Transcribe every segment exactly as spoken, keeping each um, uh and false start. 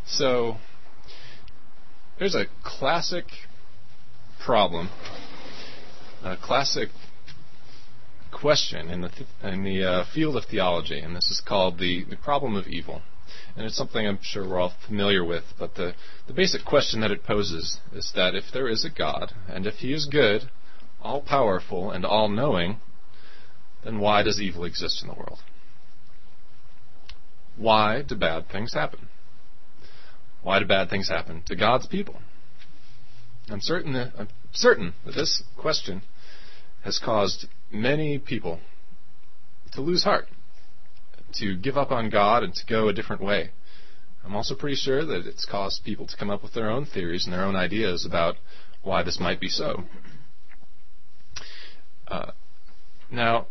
So there's a classic problem, a classic question in the th- in the uh, field of theology, and this is called the, the problem of evil. And it's something I'm sure we're all familiar with, but the, the basic question that it poses is that if there is a God, and if He is good, all-powerful, and all-knowing, then why does evil exist in the world? Why do bad things happen? Why do bad things happen to God's people? I'm certain that, I'm certain that this question has caused many people to lose heart, to give up on God and to go a different way. I'm also pretty sure that it's caused people to come up with their own theories and their own ideas about why this might be so. Uh, now,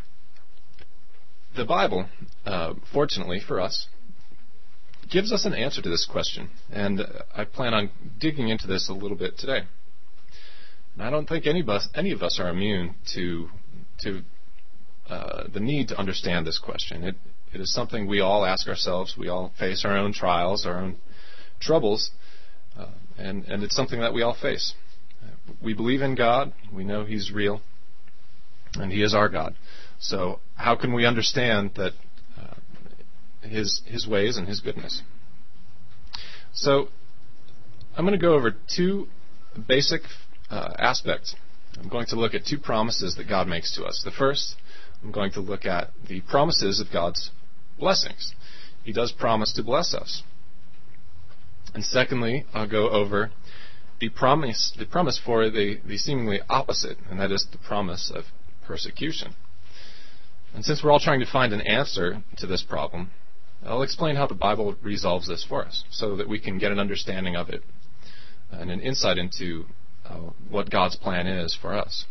the Bible, uh, fortunately for us, gives us an answer to this question, and I plan on digging into this a little bit today. And I don't think any of us, any of us are immune to to uh, the need to understand this question. It, it is something we all ask ourselves. We all face our own trials, our own troubles, uh, and, and it's something that we all face. We believe in God. We know He's real, and He is our God. So how can we understand that uh, His His ways and His goodness? So I'm going to go over two basic uh, aspects. I'm going to look at two promises that God makes to us. The first, I'm going to look at the promises of God's blessings. He does promise to bless us. And secondly, I'll go over the promise the promise for the, the seemingly opposite, and that is the promise of persecution. And since we're all trying to find an answer to this problem, I'll explain how the Bible resolves this for us so that we can get an understanding of it and an insight into uh, what God's plan is for us.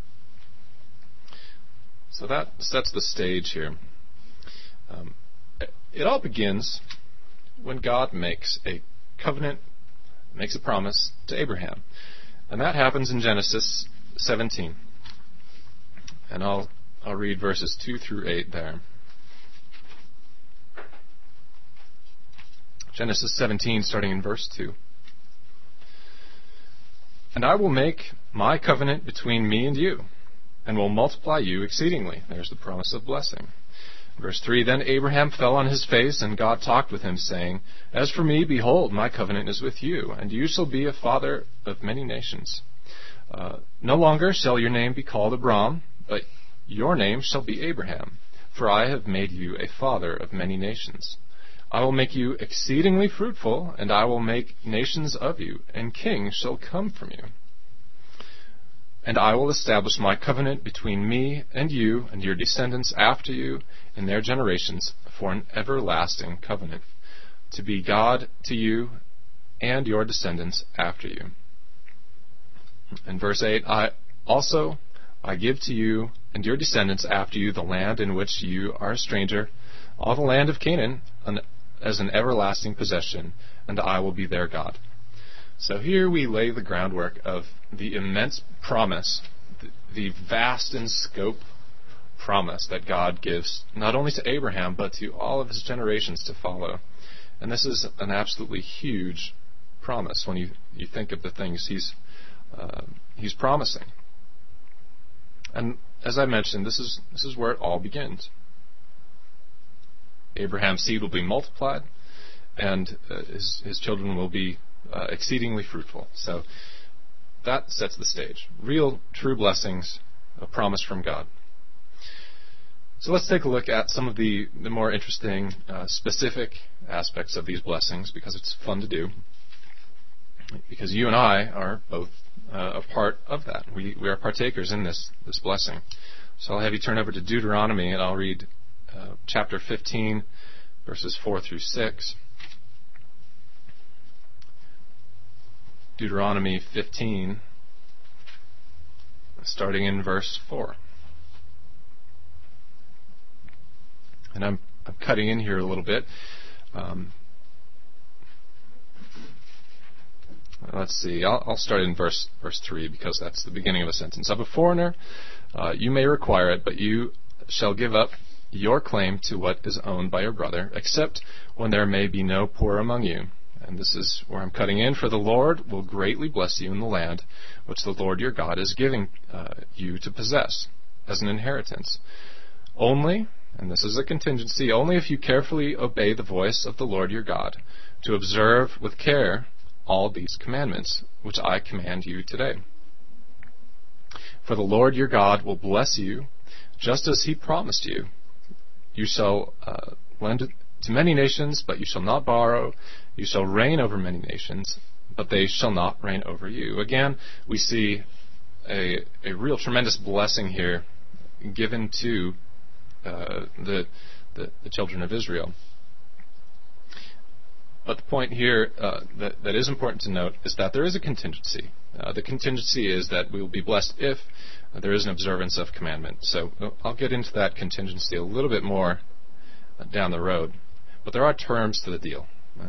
So that sets the stage here. Um, it all begins when God makes a covenant, makes a promise to Abraham. And that happens in Genesis seventeen. And I'll I'll read verses two through eight there. Genesis seventeen, starting in verse two. And I will make my covenant between me and you, and will multiply you exceedingly. There's the promise of blessing. Verse three, Then Abraham fell on his face, and God talked with him, saying, As for me, behold, my covenant is with you, and you shall be a father of many nations. Uh, no longer shall your name be called Abram, but your name shall be Abraham, for I have made you a father of many nations. I will make you exceedingly fruitful, and I will make nations of you, and kings shall come from you. And I will establish my covenant between me and you and your descendants after you in their generations for an everlasting covenant, to be God to you and your descendants after you. In verse eight, I also I give to you and your descendants after you the land in which you are a stranger, all the land of Canaan, an, as an everlasting possession, and I will be their God. So here we lay the groundwork of the immense promise, the, the vast in scope promise that God gives not only to Abraham, but to all of his generations to follow. And this is an absolutely huge promise when you, you think of the things he's uh, he's promising. And as I mentioned, this is this is where it all begins. Abraham's seed will be multiplied, and uh, his his children will be uh, exceedingly fruitful. So that sets the stage. Real, true blessings, a promise from God. So let's take a look at some of the, the more interesting, uh, specific aspects of these blessings, because it's fun to do. Because you and I are both uh, a part of that. We we are partakers in this this blessing. So I'll have you turn over to Deuteronomy, and I'll read uh, chapter fifteen, verses four through six. Deuteronomy fifteen, starting in verse four. And I'm, I'm cutting in here a little bit. Um, let's see. I'll, I'll start in verse verse three, because that's the beginning of a sentence. Of a foreigner, uh, you may require it, but you shall give up your claim to what is owned by your brother, except when there may be no poor among you, and this is where I'm cutting in, for the Lord will greatly bless you in the land which the Lord your God is giving uh, you to possess as an inheritance. Only, and this is a contingency, only if you carefully obey the voice of the Lord your God, to observe with care all these commandments which I command you today. For the Lord your God will bless you, just as he promised you. You shall uh, lend to many nations, but you shall not borrow. You shall reign over many nations, but they shall not reign over you. Again, we see a, a real tremendous blessing here given to uh, the, the the children of Israel. But the point here uh, that, that is important to note is that there is a contingency. Uh, the contingency is that we will be blessed if uh, there is an observance of commandment. So uh, I'll get into that contingency a little bit more uh, down the road. But there are terms to the deal.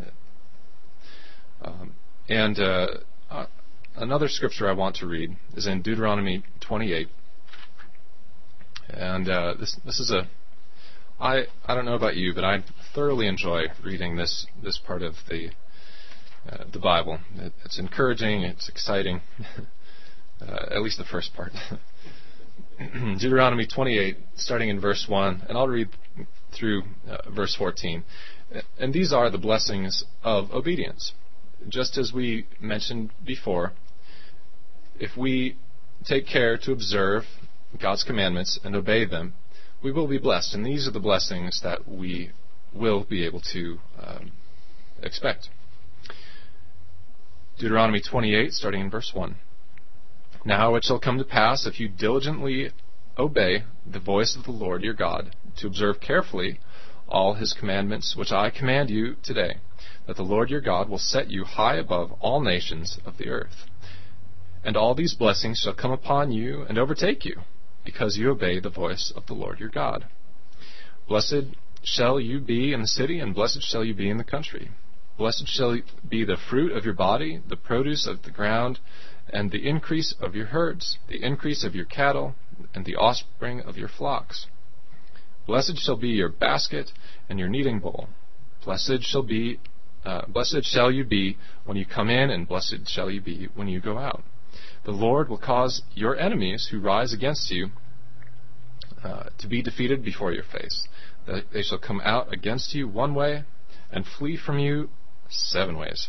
Uh, um, and uh, uh, another scripture I want to read is in Deuteronomy twenty-eight. And uh, this this is a I I don't know about you, but I thoroughly enjoy reading this this part of the uh, the Bible. It, it's encouraging. It's exciting. uh, at least the first part. Deuteronomy twenty-eight, starting in verse one, and I'll read through uh, verse fourteen. And these are the blessings of obedience. Just as we mentioned before, if we take care to observe God's commandments and obey them, we will be blessed. And these are the blessings that we will be able to um, expect. Deuteronomy twenty-eight, starting in verse one. Now it shall come to pass, if you diligently obey the voice of the Lord your God, to observe carefully all his commandments which I command you today, that the Lord your God will set you high above all nations of the earth. And all these blessings shall come upon you and overtake you, because you obey the voice of the Lord your God. Blessed shall you be in the city, and blessed shall you be in the country. Blessed shall be the fruit of your body, the produce of the ground, and the increase of your herds, the increase of your cattle, and the offspring of your flocks. Blessed shall be your basket and your kneading bowl. Blessed shall be, uh, blessed shall you be when you come in, and blessed shall you be when you go out. The Lord will cause your enemies who rise against you uh, to be defeated before your face. They shall come out against you one way and flee from you seven ways.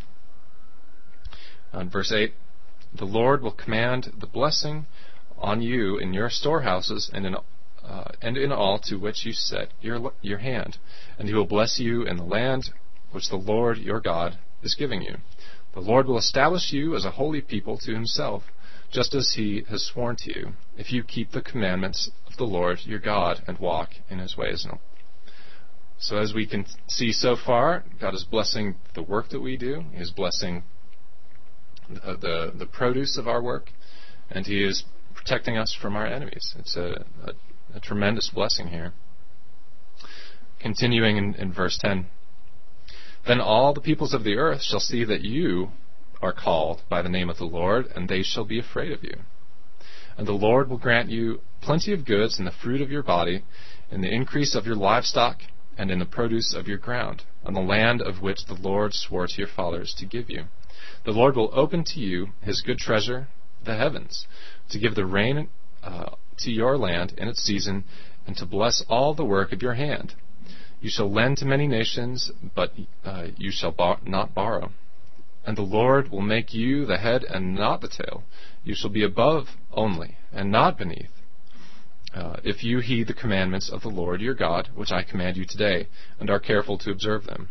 On verse eight, the Lord will command the blessing on you in your storehouses and in uh, and in all to which you set your your hand, and he will bless you in the land which the Lord your God is giving you. The Lord will establish you as a holy people to himself, just as he has sworn to you, if you keep the commandments of the Lord your God and walk in his ways. So as we can see so far, God is blessing the work that we do. He is blessing the, the, the produce of our work, and he is protecting us from our enemies. It's a, a, a tremendous blessing here. Continuing in, in verse ten. Then all the peoples of the earth shall see that you are called by the name of the Lord, and they shall be afraid of you. And the Lord will grant you plenty of goods in the fruit of your body, in the increase of your livestock, and in the produce of your ground, on the land of which the Lord swore to your fathers to give you. The Lord will open to you his good treasure, the heavens, to give the rain uh, to your land in its season, and to bless all the work of your hand. You shall lend to many nations, but uh, you shall bar- not borrow. And the Lord will make you the head and not the tail. You shall be above only, and not beneath, uh, if you heed the commandments of the Lord your God, which I command you today, and are careful to observe them.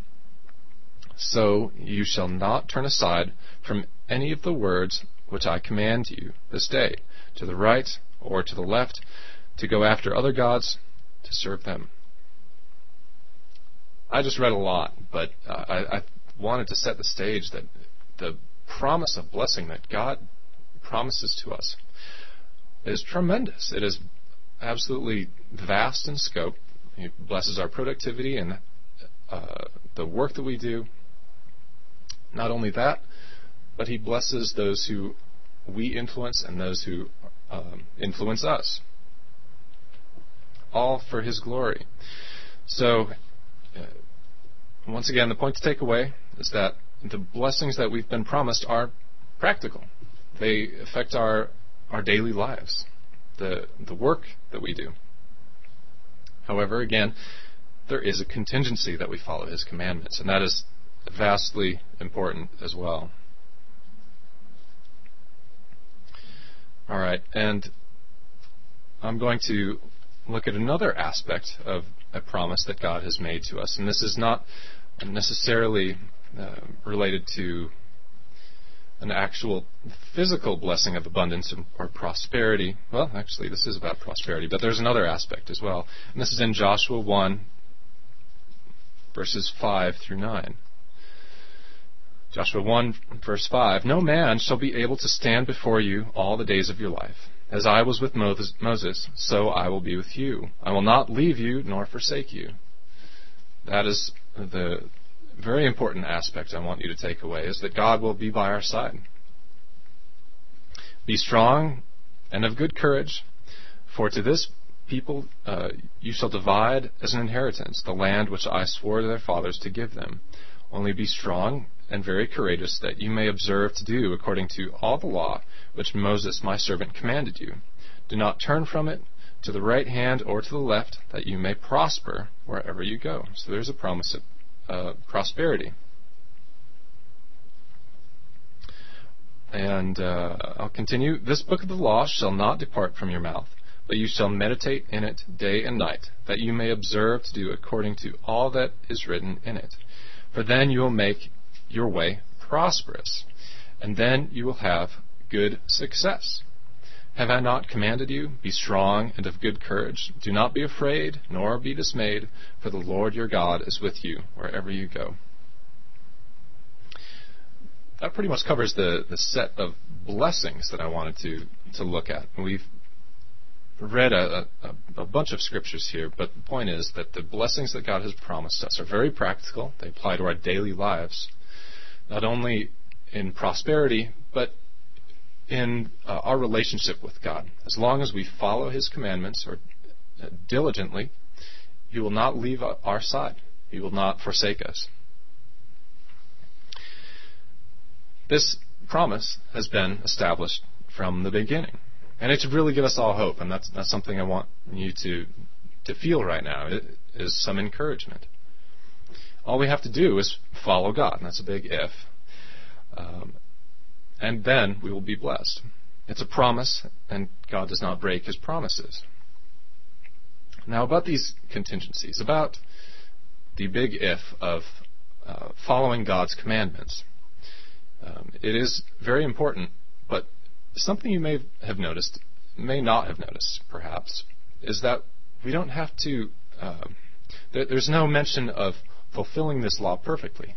So you shall not turn aside from any of the words which I command you this day, to the right or to the left, to go after other gods, to serve them. I just read a lot, but uh, I, I wanted to set the stage that the promise of blessing that God promises to us is tremendous. It is absolutely vast in scope. He blesses our productivity and uh, the work that we do. Not only that, but he blesses those who we influence and those who um, influence us. All for his glory. So, uh, once again, the point to take away is that the blessings that we've been promised are practical. They affect our our daily lives, the the work that we do. However, again, there is a contingency that we follow His commandments, and that is vastly important as well. All right, and I'm going to look at another aspect of a promise that God has made to us, and this is not necessarily uh, related to an actual physical blessing of abundance or prosperity. Well, actually, this is about prosperity, but there's another aspect as well, and this is in Joshua one, verses five through nine. Joshua one, verse five, "No man shall be able to stand before you all the days of your life. As I was with Moses, so I will be with you. I will not leave you nor forsake you." That is the very important aspect I want you to take away, is that God will be by our side. "Be strong and of good courage, for to this people uh, you shall divide as an inheritance the land which I swore to their fathers to give them. Only be strong and very courageous, that you may observe to do according to all the law which Moses my servant commanded you. Do not turn from it to the right hand or to the left, that you may prosper wherever you go." So there's a promise of uh, prosperity. And uh, I'll continue. "This book of the law shall not depart from your mouth, but you shall meditate in it day and night, that you may observe to do according to all that is written in it. For then you will make your way prosperous, and then you will have good success. Have I not commanded you? Be strong and of good courage. Do not be afraid, nor be dismayed, for the Lord your God is with you wherever you go." That pretty much covers the, the set of blessings that I wanted to, to look at. We've read a, a, a bunch of scriptures here, but the point is that the blessings that God has promised us are very practical. They apply to our daily lives, not only in prosperity, but in uh, our relationship with God. As long as we follow His commandments or uh, diligently, He will not leave our side. He will not forsake us. This promise has been established from the beginning, and it should really give us all hope, and that's, that's something I want you to, to feel right now, it is some encouragement. All we have to do is follow God, and that's a big if. Um, and then we will be blessed. It's a promise, and God does not break His promises. Now, about these contingencies, about the big if of uh, following God's commandments, um, it is very important, but something you may have noticed, may not have noticed, perhaps, is that we don't have to, uh, there, there's no mention of fulfilling this law perfectly.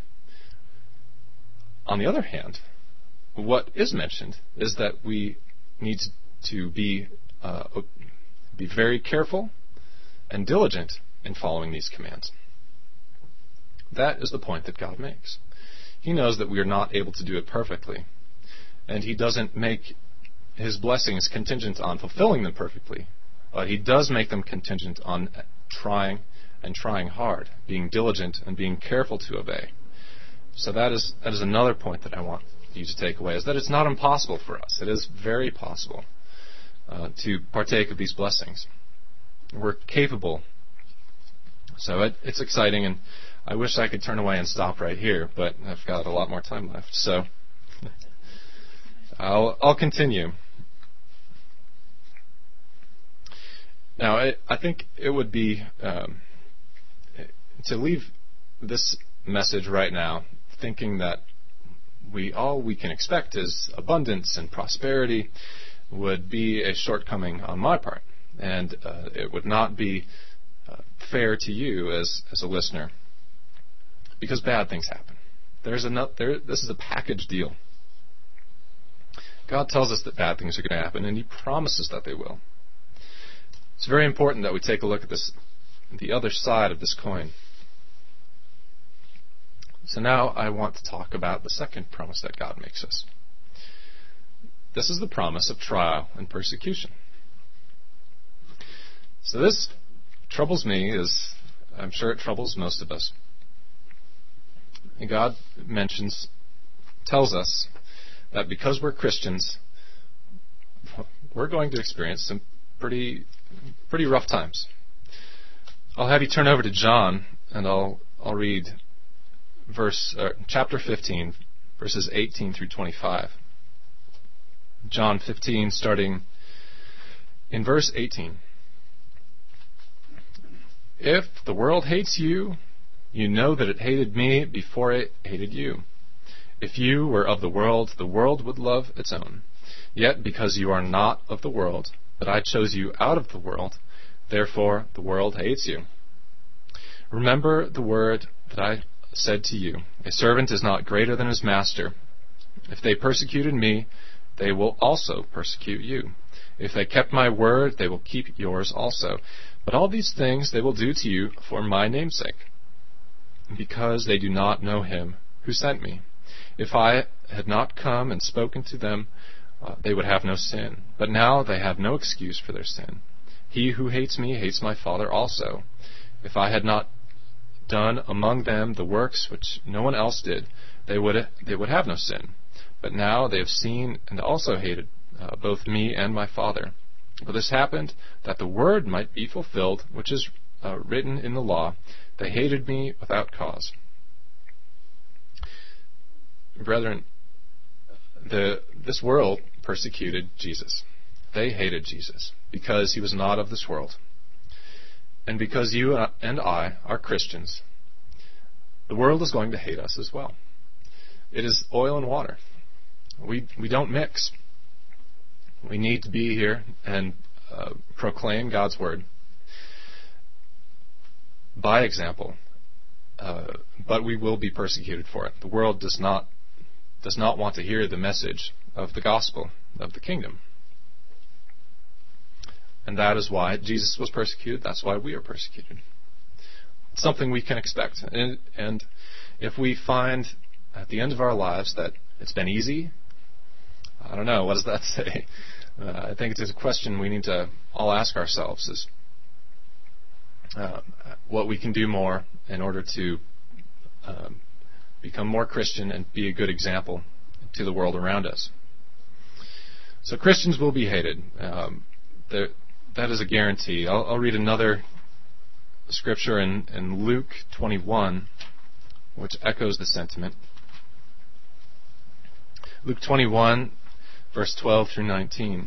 On the other hand, what is mentioned is that we need to be uh, be very careful and diligent in following these commands. That is the point that God makes. He knows that we are not able to do it perfectly, and He doesn't make His blessings contingent on fulfilling them perfectly, but He does make them contingent on trying and trying hard, being diligent and being careful to obey. So that is that is another point that I want you to take away, is that it's not impossible for us. It is very possible uh, to partake of these blessings. We're capable. So it, it's exciting, and I wish I could turn away and stop right here, but I've got a lot more time left. So I'll, I'll continue. Now, I, I think it would be um, to leave this message right now thinking that we all we can expect is abundance and prosperity would be a shortcoming on my part, and uh, it would not be uh, fair to you as as a listener, because bad things happen. There's a there. This is a package deal. God tells us that bad things are going to happen, and He promises that they will. It's very important that we take a look at this, the other side of this coin. So now I want to talk about the second promise that God makes us. This is the promise of trial and persecution. So this troubles me, as I'm sure it troubles most of us. God mentions, tells us that because we're Christians, we're going to experience some pretty, pretty rough times. I'll have you turn over to John, and I'll I'll read verse uh, chapter fifteen, verses eighteen through twenty-five. John fifteen, starting in verse eighteen. If the world hates you, you know that it hated me before it hated you. If you were of the world, the world would love its own. Yet because you are not of the world, but I chose you out of the world, therefore the world hates you. Remember the word that I said to you, a servant is not greater than his master. If they persecuted me, they will also persecute you. If they kept my word, they will keep yours also. But all these things they will do to you for my name's sake, because they do not know him who sent me. If I had not come and spoken to them, uh, they would have no sin. But now they have no excuse for their sin. He who hates me hates my Father also. If I had not done among them the works which no one else did, they would they would have no sin. But now they have seen and also hated uh, both me and my Father. But this happened that the word might be fulfilled, which is uh, written in the law, they hated me without cause. Brethren, the this world persecuted Jesus. They hated Jesus because he was not of this world. And because you and I are Christians, the world is going to hate us as well. It is oil and water. We we don't mix. We need to be here and uh, proclaim God's word by example, uh, but we will be persecuted for it. The world does not does not want to hear the message of the gospel of the kingdom, and that is why Jesus was persecuted. That's why we are persecuted. It's something we can expect, and, and if we find at the end of our lives that it's been easy, I don't know, what does that say? Uh, I think it's a question we need to all ask ourselves, is uh, what we can do more in order to uh, become more Christian and be a good example to the world around us. So Christians will be hated. Um, that is a guarantee. I'll, I'll read another scripture in, in Luke twenty-one, which echoes the sentiment. Luke twenty-one, verse twelve through nineteen.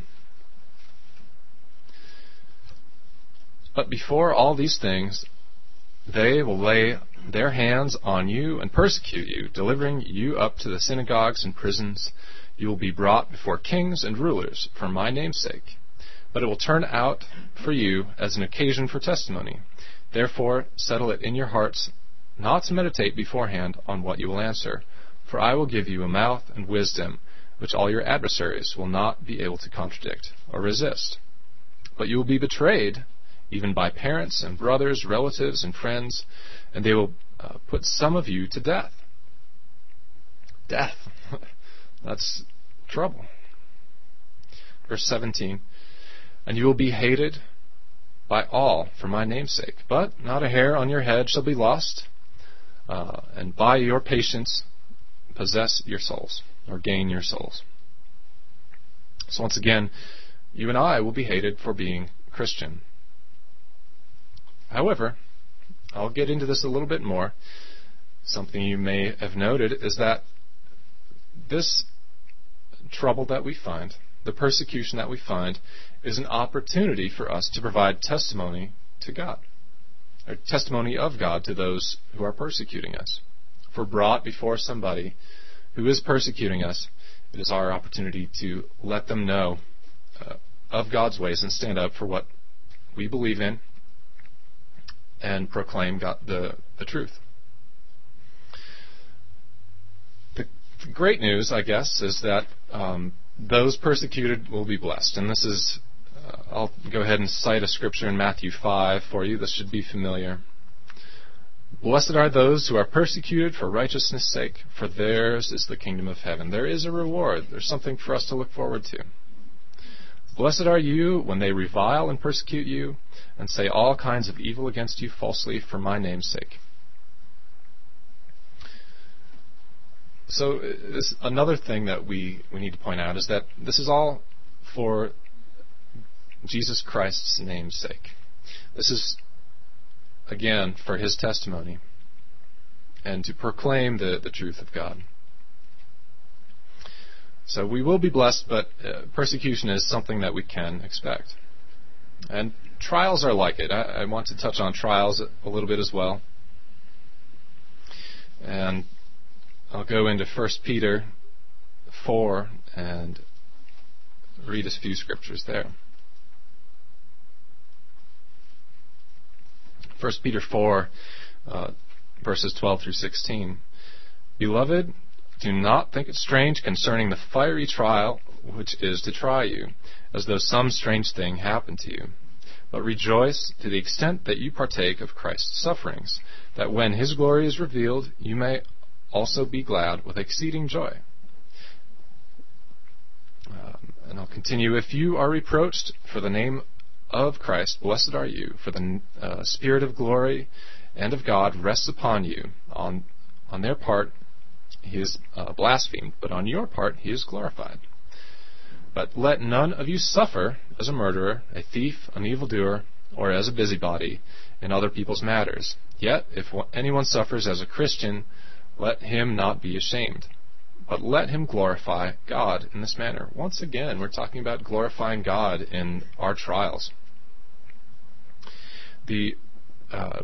But before all these things, they will lay their hands on you and persecute you, delivering you up to the synagogues and prisons. You will be brought before kings and rulers for my name's sake. But it will turn out for you as an occasion for testimony. Therefore, settle it in your hearts not to meditate beforehand on what you will answer. For I will give you a mouth and wisdom, which all your adversaries will not be able to contradict or resist. But you will be betrayed, even by parents and brothers, relatives and friends, and they will uh, put some of you to death. Death. That's trouble. Verse seventeen. And you will be hated by all for my name's sake. But not a hair on your head shall be lost, uh, and by your patience possess your souls, or gain your souls. So once again, you and I will be hated for being Christian. However, I'll get into this a little bit more. Something you may have noted is that this trouble that we find, the persecution that we find, is an opportunity for us to provide testimony to God, or testimony of God to those who are persecuting us. If we're brought before somebody who is persecuting us, it is our opportunity to let them know uh, of God's ways and stand up for what we believe in and proclaim God, the, the truth. The, the great news, I guess, is that um, those persecuted will be blessed. And this is, uh, I'll go ahead and cite a scripture in Matthew five for you. This should be familiar. Blessed are those who are persecuted for righteousness' sake, for theirs is the kingdom of heaven. There is a reward. There's something for us to look forward to. Blessed are you when they revile and persecute you, and say all kinds of evil against you falsely for my name's sake. So this, another thing that we, we need to point out is that this is all for Jesus Christ's name's sake. This is, again, for His testimony and to proclaim the, the truth of God. So we will be blessed, but uh, persecution is something that we can expect. And trials are like it. I, I want to touch on trials a little bit as well. And I'll go into First Peter four and read a few scriptures there. First Peter four, uh, verses twelve through sixteen. Beloved, do not think it strange concerning the fiery trial which is to try you, as though some strange thing happened to you. But rejoice to the extent that you partake of Christ's sufferings, that when His glory is revealed, you may also be glad with exceeding joy. Um, and I'll continue. If you are reproached for the name of Christ, blessed are you, for the uh, Spirit of glory and of God rests upon you. On, on their part, He is uh, blasphemed, but on your part, He is glorified. But let none of you suffer as a murderer, a thief, an evildoer, or as a busybody in other people's matters. Yet, if anyone suffers as a Christian, let him not be ashamed, but let him glorify God in this manner. Once again, we're talking about glorifying God in our trials. The uh,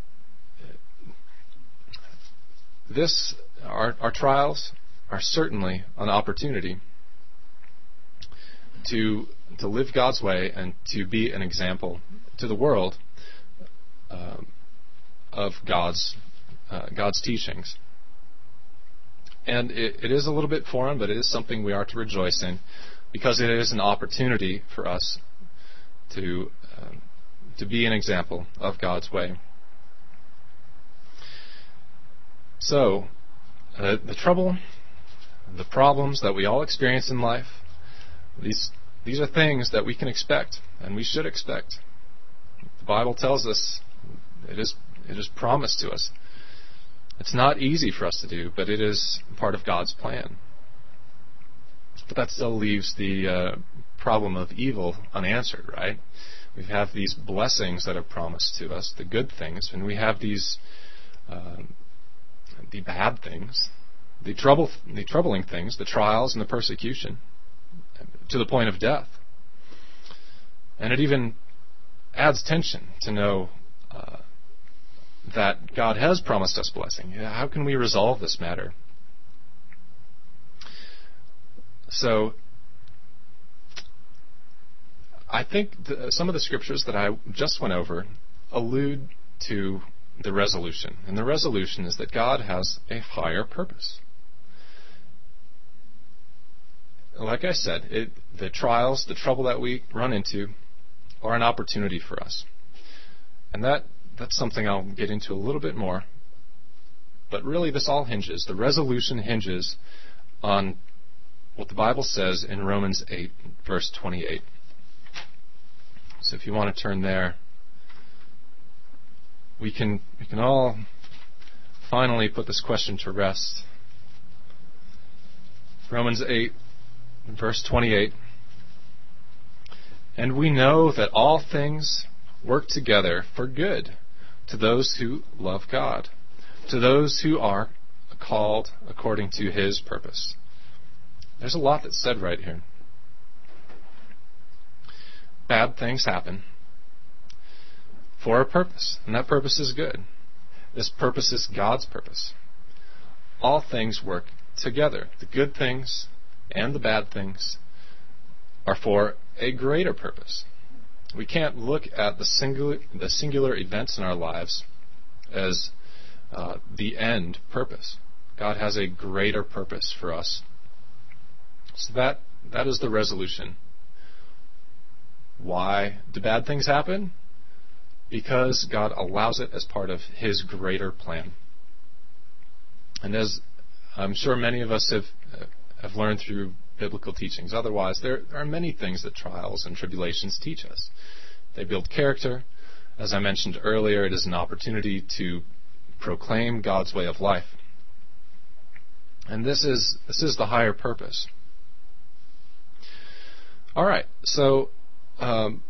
this our, our trials are certainly an opportunity to to live God's way and to be an example to the world uh, of God's uh, God's teachings. And it, it is a little bit foreign, but it is something we are to rejoice in, because it is an opportunity for us to uh, to be an example of God's way. So, uh, the trouble, the problems that we all experience in life, these these are things that we can expect, and we should expect. The Bible tells us it is it is promised to us. It's not easy for us to do, but it is part of God's plan. But that still leaves the uh, problem of evil unanswered, right? We have these blessings that are promised to us, the good things, and we have these uh, the bad things, the trouble, the troubling things, the trials and the persecution, to the point of death. And it even adds tension to know uh, that God has promised us blessing. How can we resolve this matter? So, I think the, some of the scriptures that I just went over allude to the resolution. And the resolution is that God has a higher purpose. Like I said, it, the trials, the trouble that we run into are an opportunity for us. And that that's something I'll get into a little bit more. But really this all hinges, the resolution hinges on what the Bible says in Romans eight, verse twenty-eight. So if you want to turn there, we can we can all finally put this question to rest. Romans eight, verse twenty-eight. And we know that all things work together for good to those who love God, to those who are called according to His purpose. There's a lot that's said right here. Bad things happen for a purpose, and that purpose is good. This purpose is God's purpose. All things work together. The good things and the bad things are for a greater purpose. We can't look at the singular, the singular events in our lives as uh, the end purpose. God has a greater purpose for us. So that that is the resolution. Why do bad things happen? Because God allows it as part of His greater plan. And as I'm sure many of us have have learned through biblical teachings, otherwise there are many things that trials and tribulations teach us. They build character. As I mentioned earlier, it is an opportunity to proclaim God's way of life. And this is this is the higher purpose. All right, so um,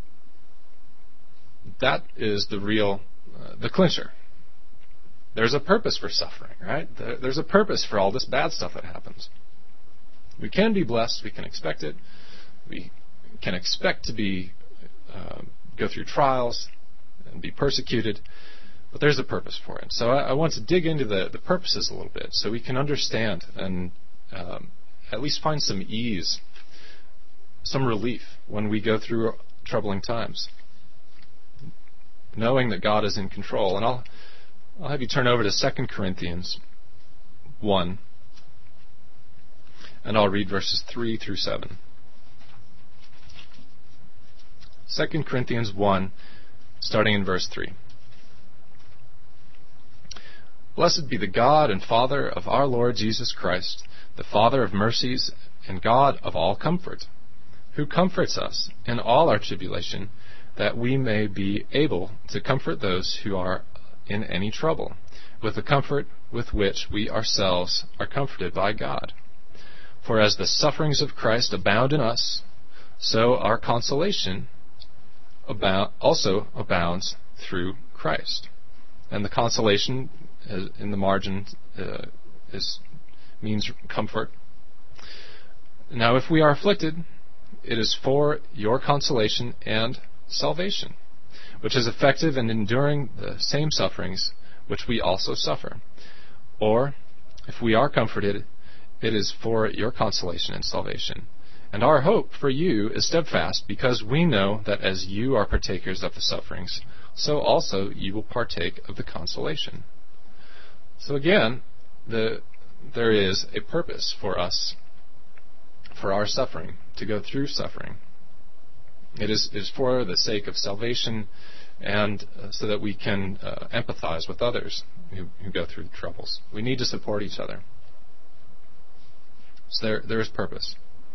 that is the real, uh, the clincher. There's a purpose for suffering, right? There's a purpose for all this bad stuff that happens. We can be blessed. We can expect it. We can expect to be uh, go through trials and be persecuted. But there's a purpose for it. So I, I want to dig into the, the purposes a little bit so we can understand and um, at least find some ease, some relief when we go through troubling times, knowing that God is in control. And I'll, I'll have you turn over to Second Corinthians one, and I'll read verses three through seven. Second Corinthians one, starting in verse three. Blessed be the God and Father of our Lord Jesus Christ, the Father of mercies and God of all comfort, who comforts us in all our tribulation, that we may be able to comfort those who are in any trouble, with the comfort with which we ourselves are comforted by God. For as the sufferings of Christ abound in us, so our consolation abound, also abounds through Christ. And the consolation in the margin uh, is means comfort. Now, if we are afflicted, it is for your consolation and salvation, which is effective in enduring the same sufferings which we also suffer. Or, if we are comforted, it is for your consolation and salvation. And our hope for you is steadfast, because we know that as you are partakers of the sufferings, so also you will partake of the consolation. So again, the, there is a purpose for us, for our suffering, to go through suffering. It is, is for the sake of salvation, and uh, so that we can uh, empathize with others who, who go through troubles. We need to support each other. So there, there is purpose.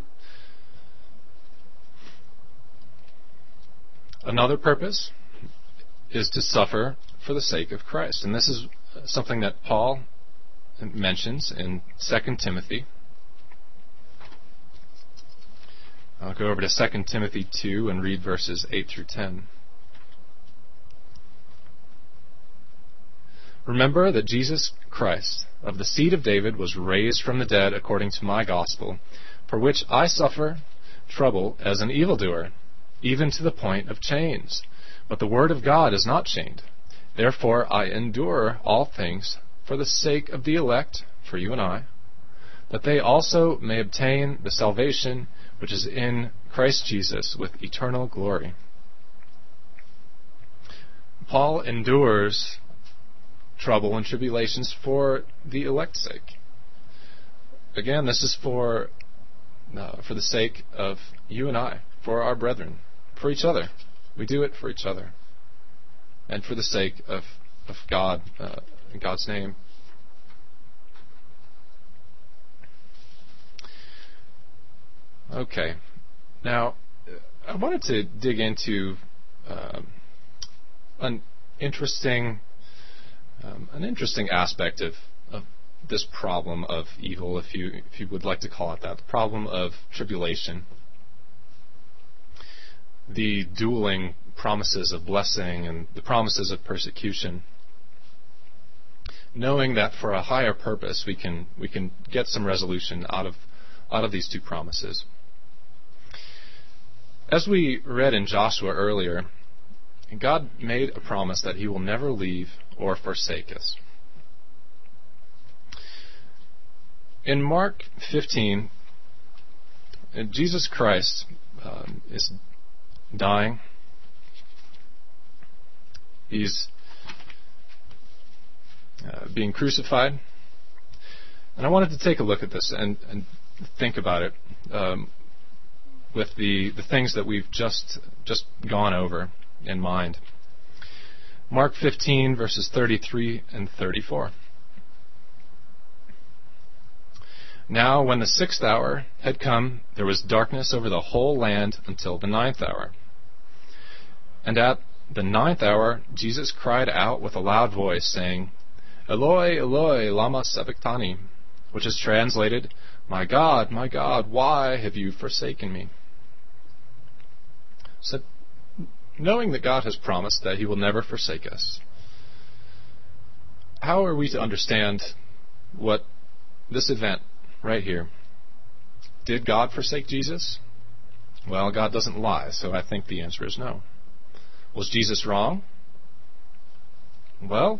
Another purpose is to suffer for the sake of Christ. And this is something that Paul mentions in Second Timothy. I'll go over to Second Timothy two and read verses eight through ten. Remember that Jesus Christ, of the seed of David, was raised from the dead according to my gospel, for which I suffer trouble as an evildoer, even to the point of chains. But the word of God is not chained. Therefore I endure all things for the sake of the elect, for you and I, that they also may obtain the salvation which is in Christ Jesus with eternal glory. Paul endures trouble and tribulations for the elect's sake. Again, this is for uh, for the sake of you and I, for our brethren, for each other. We do it for each other, and for the sake of of God, uh, in God's name. Okay, now I wanted to dig into um, an interesting, um, an interesting aspect of, of this problem of evil, if you if you would like to call it that, the problem of tribulation, the dueling promises of blessing and the promises of persecution. Knowing that for a higher purpose, we can we can get some resolution out of out of these two promises. As we read in Joshua earlier, God made a promise that He will never leave or forsake us. In Mark fifteen, Jesus Christ um, is dying. He's uh, being crucified. And I wanted to take a look at this and, and think about it um, with the, the things that we've just just gone over in mind. Mark fifteen, verses thirty-three and thirty-four. Now, when the sixth hour had come, there was darkness over the whole land until the ninth hour. And at the ninth hour, Jesus cried out with a loud voice, saying, Eloi, Eloi, lama sabachthani, which is translated, "My God, my God, why have you forsaken me?" So, knowing that God has promised that He will never forsake us, how are we to understand what this event right here? Did God forsake Jesus? Well, God doesn't lie, so I think the answer is no. Was Jesus wrong? Well,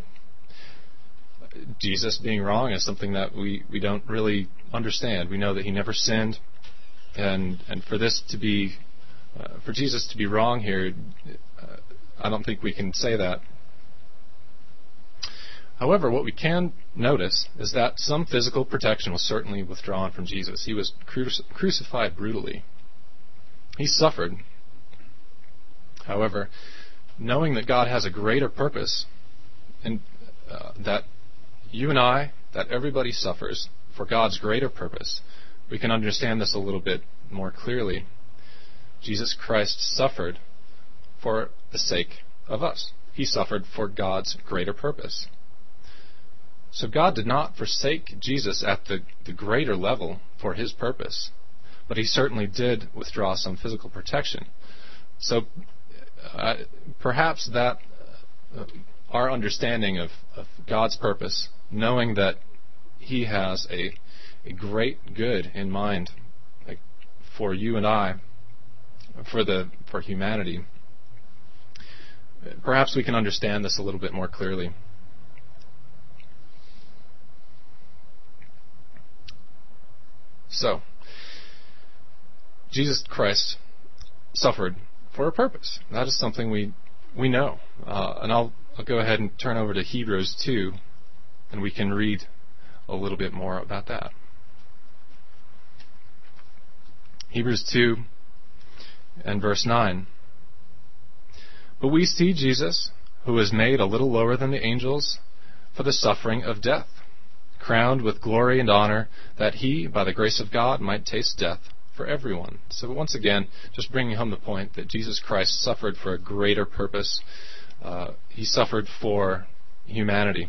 Jesus being wrong is something that we, we don't really understand. We know that He never sinned, and and for this to be, uh, for Jesus to be wrong here, uh, I don't think we can say that. However, what we can notice is that some physical protection was certainly withdrawn from Jesus. He was cruci- crucified brutally. He suffered. However, knowing that God has a greater purpose, and uh, that you and I, that everybody suffers for God's greater purpose, we can understand this a little bit more clearly. Jesus Christ suffered for the sake of us. He suffered for God's greater purpose. So God did not forsake Jesus at the, the greater level for His purpose, but He certainly did withdraw some physical protection. So uh, perhaps that uh, our understanding of, of God's purpose, knowing that He has a, a great good in mind, like, for you and I, for the for humanity, perhaps we can understand this a little bit more clearly. So, Jesus Christ suffered for a purpose. That is something we we know. Uh, and I'll, I'll go ahead and turn over to Hebrews two, and we can read a little bit more about that. Hebrews two and verse nine. But we see Jesus, who was made a little lower than the angels for the suffering of death, crowned with glory and honor, that He, by the grace of God, might taste death for everyone. So once again, just bringing home the point that Jesus Christ suffered for a greater purpose. Uh, he suffered for humanity.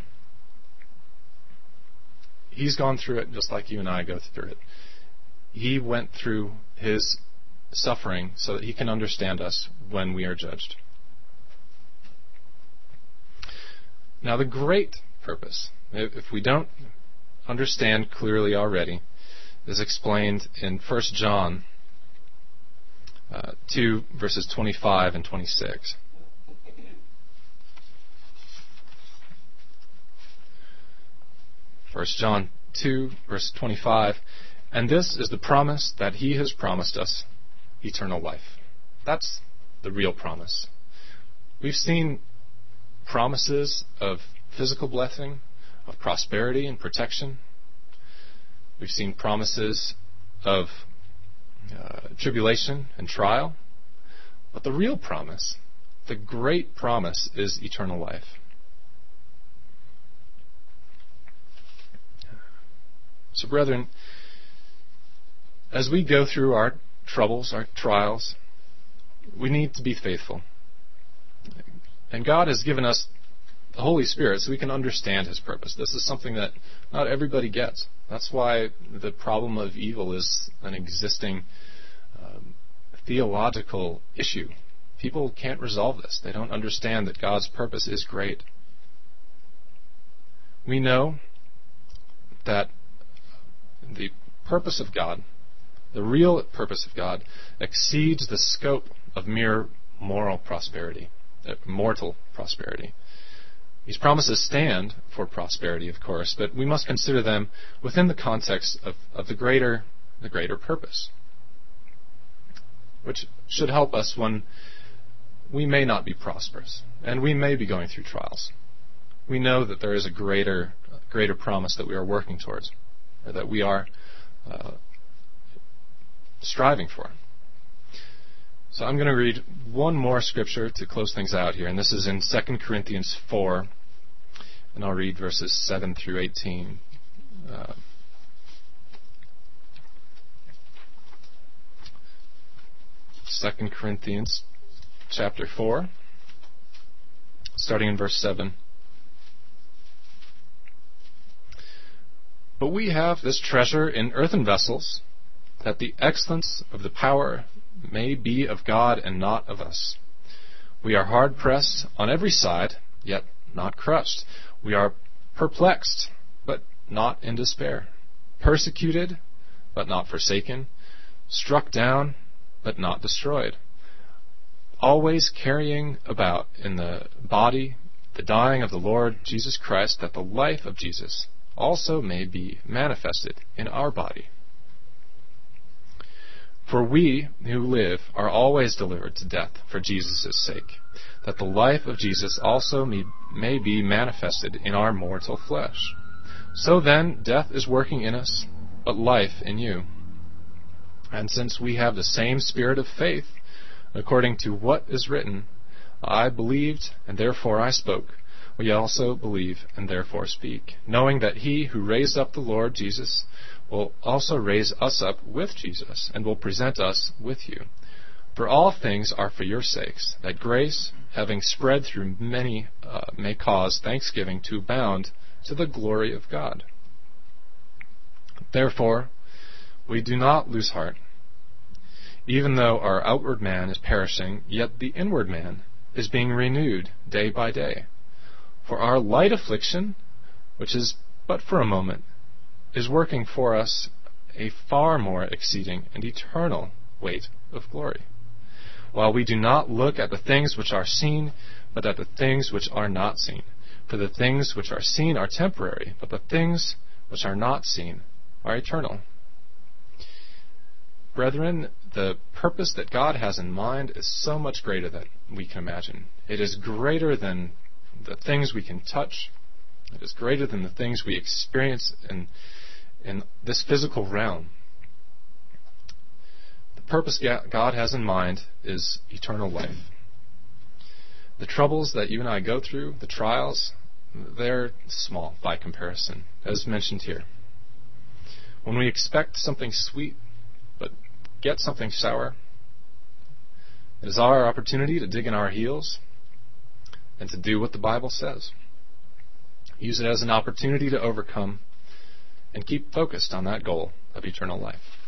He's gone through it just like you and I go through it. He went through His suffering so that He can understand us when we are judged. Now, the great purpose, if we don't understand clearly already, is explained in First John uh, two, verses twenty-five and twenty-six. First John two, verse twenty-five. And this is the promise that He has promised us, eternal life. That's the real promise. We've seen promises of physical blessing, of prosperity and protection. We've seen promises of uh, tribulation and trial. But the real promise, the great promise, is eternal life. So, brethren, as we go through our troubles, our trials, we need to be faithful. And God has given us the Holy Spirit so we can understand His purpose. This is something that not everybody gets. That's why the problem of evil is an existing um, theological issue. People can't resolve this. They don't understand that God's purpose is great. We know that the purpose of God, the real purpose of God, exceeds the scope of mere moral prosperity, uh, mortal prosperity. These promises stand for prosperity, of course, but we must consider them within the context of, of the greater the greater purpose, which should help us when we may not be prosperous, and we may be going through trials. We know that there is a greater greater promise that we are working towards, or that we are uh, striving for. So I'm going to read one more scripture to close things out here, and this is in Second Corinthians four, and I'll read verses seven through eighteen. Uh, Second Corinthians chapter four, starting in verse seven. But we have this treasure in earthen vessels, that the excellence of the power may be of God and not of us. We are hard pressed on every side, yet not crushed. We are perplexed, but not in despair. Persecuted, but not forsaken. Struck down, but not destroyed. Always carrying about in the body the dying of the Lord Jesus Christ, that the life of Jesus also may be manifested in our body. For we who live are always delivered to death for Jesus' sake, that the life of Jesus also may, may be manifested in our mortal flesh. So then, death is working in us, but life in you. And since we have the same spirit of faith, according to what is written, I believed, and therefore I spoke, we also believe, and therefore speak, knowing that he who raised up the Lord Jesus will also raise us up with Jesus, and will present us with you. For all things are for your sakes, that grace, having spread through many, uh, may cause thanksgiving to abound to the glory of God. Therefore, we do not lose heart. Even though our outward man is perishing, yet the inward man is being renewed day by day. For our light affliction, which is but for a moment, is working for us a far more exceeding and eternal weight of glory. While we do not look at the things which are seen, but at the things which are not seen. For the things which are seen are temporary, but the things which are not seen are eternal. Brethren, the purpose that God has in mind is so much greater than we can imagine. It is greater than the things we can touch. It is greater than the things we experience in, in this physical realm. The purpose God has in mind is eternal life. The troubles that you and I go through, the trials, they're small by comparison, as mentioned here. When we expect something sweet, but get something sour, it is our opportunity to dig in our heels and to do what the Bible says. Use it as an opportunity to overcome and keep focused on that goal of eternal life.